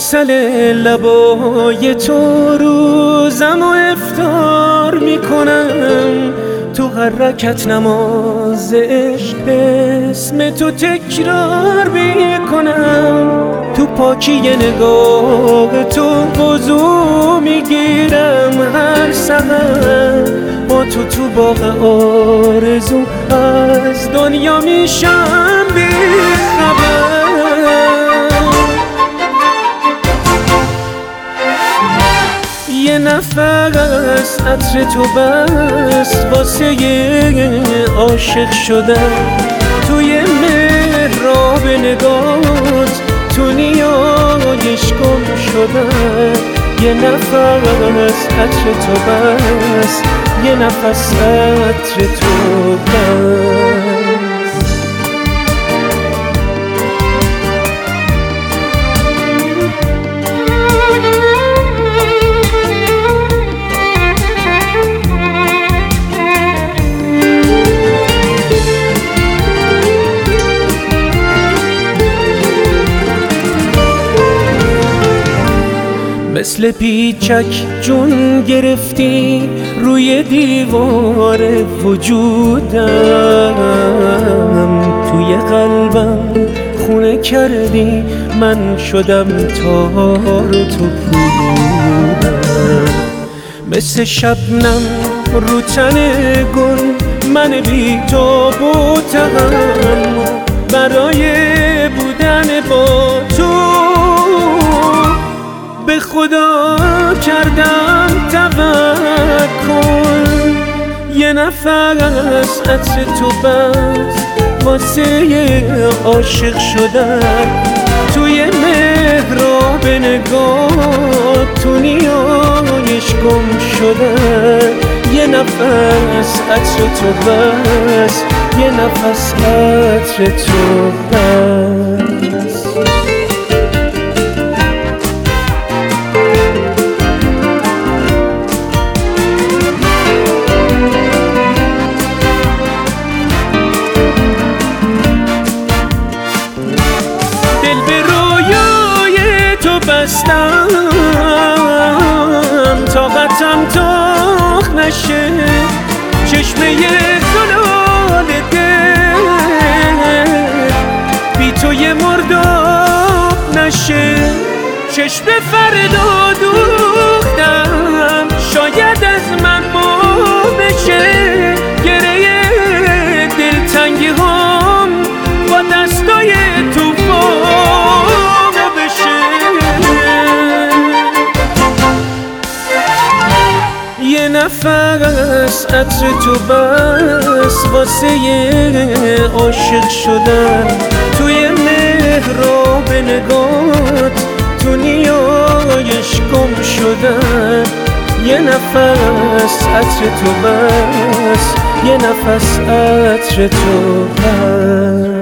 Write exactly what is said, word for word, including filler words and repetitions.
عسل لبای تو روزم و افطار میکنم، تو هر رکعت نماز عشق اسم تو تکرار میکنم، تو پاکی نگاه تو وضو میگیرم هر سحر، با تو تو باغ آرزو از دنیا میشم بی خبر. یه نفس عطر تو بس واسه عاشق شدن، توی محراب نگات تو نیایش گم شدن. یه نفس عطر تو بس، یه نفس عطر تو بس. مثل پیچک جون گرفتی روی دیوار وجودم، توی قلبم خونه کردی من شدم تار تو پودم. مثل شبنم رو تن گل من بی تو بودم، برای بودن با تو به خدا کردم توکل. یه نفس عطر تو بس واسه عاشق شدن، توی محراب نگاه تو نیایش گم شدن. یه نفس عطر تو بس، یه نفس عطر تو بس. بستم طاقتم تاخ نشه، چشمه زلال دل بی تو یه مرداب نشه. چشم فردا دوختم شاید از من ما بشه، گره دلتنگی هم با دستای توفان یه نفس عطر تو بس واسه عاشق شدن، توی محراب نگات تو نیایش گم شدن. یه نفس عطر تو بس، یه نفس عطر تو بس.